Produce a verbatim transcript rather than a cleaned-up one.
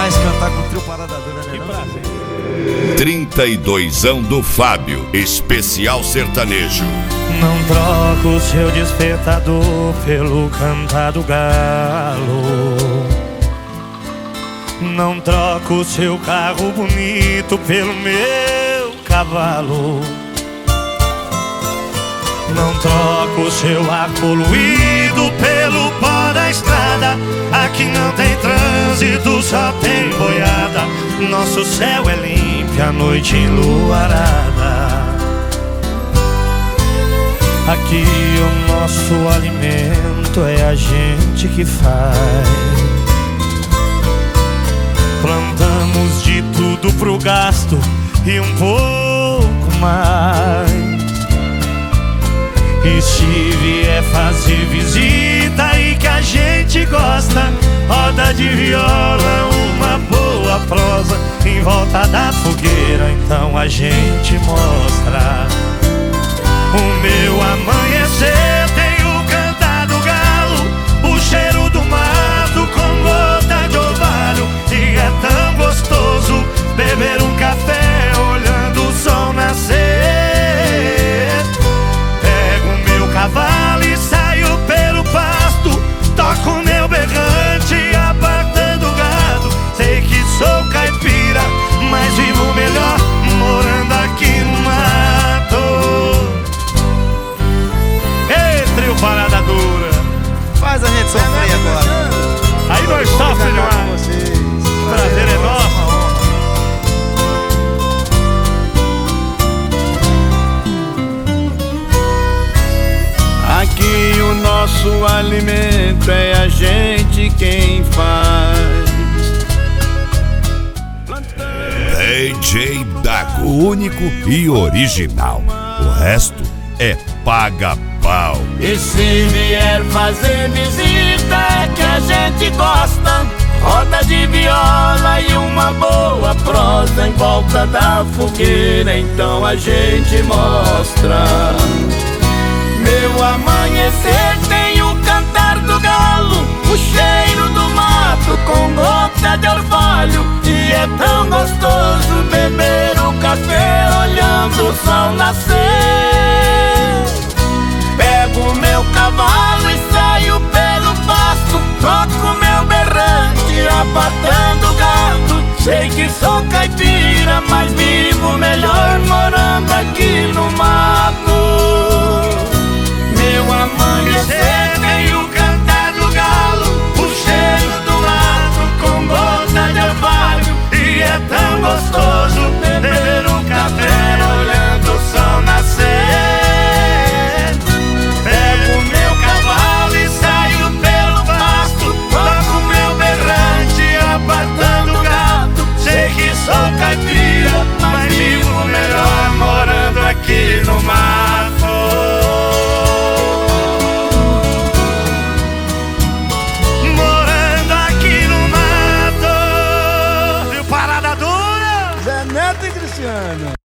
demais cantar com o trio Parada Dura, né? Que prazer. trinta e dois anos do Fábio, especial sertanejo. Não troco o seu despertador pelo cantar do galo. Não troco o seu carro bonito pelo meu cavalo. Não troco o seu ar poluído pelo pó da estrada. Aqui não tem trânsito, só tem boiada. Nosso céu é limpo, a noite enluarada. Aqui o nosso alimento é a gente que faz. Plantamos de tudo pro gasto e um pouco mais. E se vier fazer visita e que a gente gosta, roda de viola, uma boa prosa em volta da fogueira, então a gente mostra. O meu amanhecer tem o cantar do galo, o cheiro do mato com gota de orvalho. E é tão gostoso beber um café olhando o sol nascer. Cavalo e saio pelo pasto, toco meu berrante apartando o gado. Sei que sou caipira, mas vivo melhor morando aqui no mato. Ei, trio Parada Dura, faz a gente sofrer é, agora. Aí nós sofremos demais. Prazer é nosso. Aqui o nosso alimento é a gente quem faz. D J Dago, único e original. O resto é paga-pau. E se vier fazer visita é que a gente gosta. Roda de viola e uma boa prosa em volta da fogueira, então a gente mostra. Meu amanhecer tem o cantar do galo, o cheiro do mato com gota de orvalho. E é tão gostoso beber o café olhando o sol nascer. Pego meu cavalo e saio pelo pasto, toco meu berrante apartando o gado. Sei que sou caipira, mas me